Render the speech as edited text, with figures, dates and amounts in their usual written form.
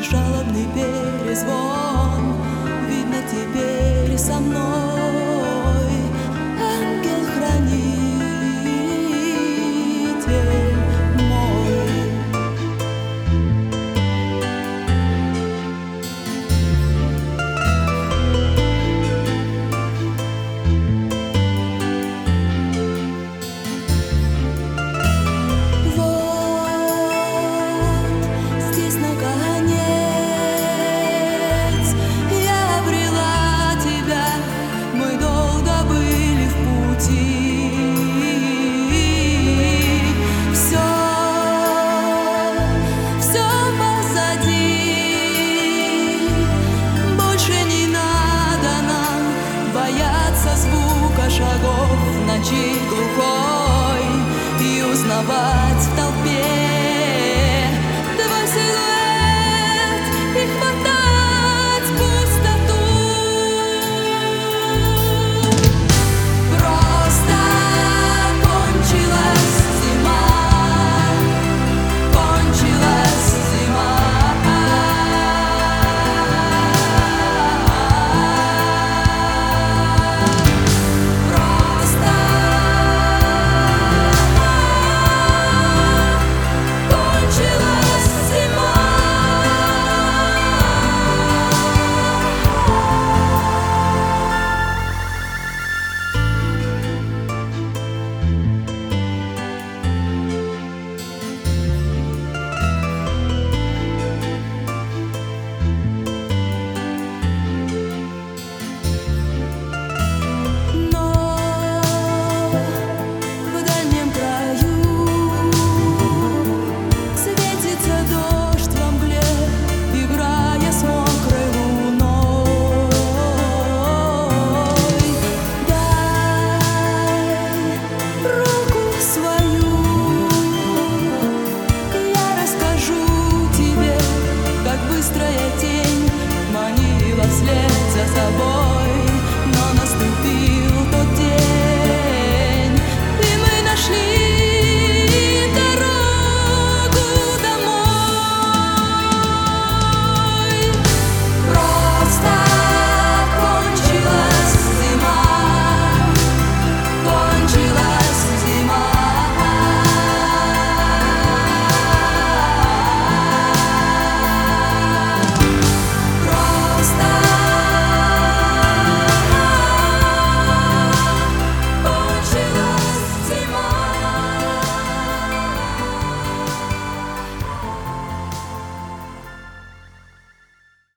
жалобный перезвон. Видно, теперь со мной ангел-хранитель мой. Шагов в ночи глухой и узнавать в толпе твой силуэт и хватать пустоту. Просто кончилась зима, кончилась зима. Быстрая тень манила вслед за собой, но наступил тот день, и мы нашли дорогу домой. Просто кончилась зима, кончилась.